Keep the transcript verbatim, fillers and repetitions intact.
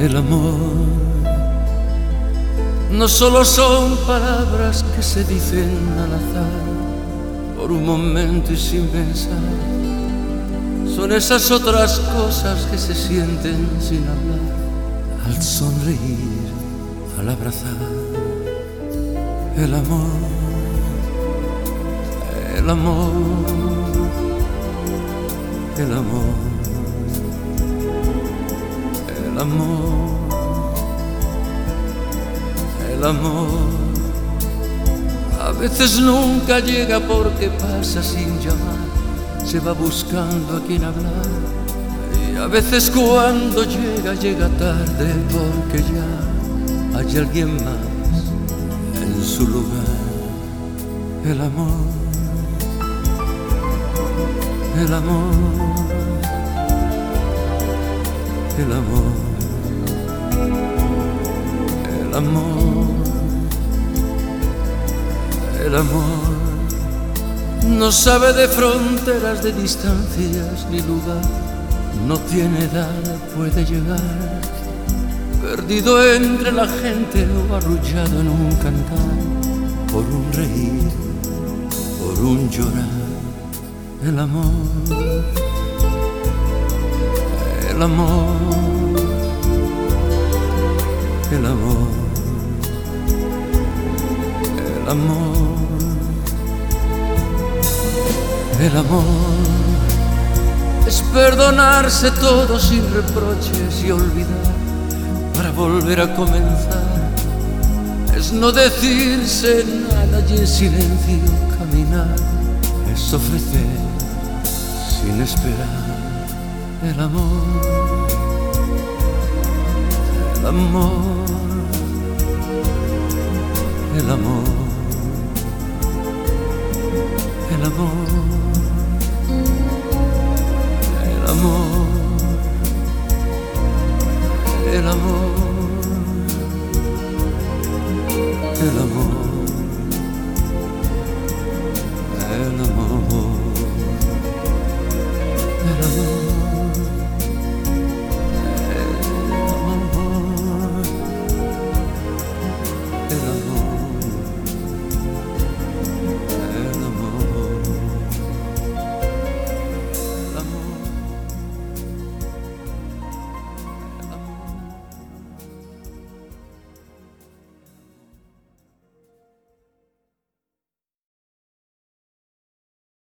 El amor no solo son palabras que se dicen al azar, por un momento y sin pensar. Son esas otras cosas que se sienten sin hablar, al sonreír, al abrazar. El amor, el amor, el amor, el amor, el amor. A veces nunca llega porque pasa sin llamar, se va buscando a quien hablar. Y a veces cuando llega, llega tarde porque ya hay alguien más en su lugar. El amor, el amor, el amor, el amor, el amor. No sabe de fronteras, de distancias ni lugar, no tiene edad, puede llegar, perdido entre la gente o arrullado en un cantar, por un reír, por un llorar. El amor, el amor, el amor, el amor. El amor es perdonarse todo sin reproches y olvidar para volver a comenzar. Es no decirse nada y en silencio caminar. Es ofrecer sin esperar. El amor, el amor, el amor, el amor. El amor, el amor, el amor.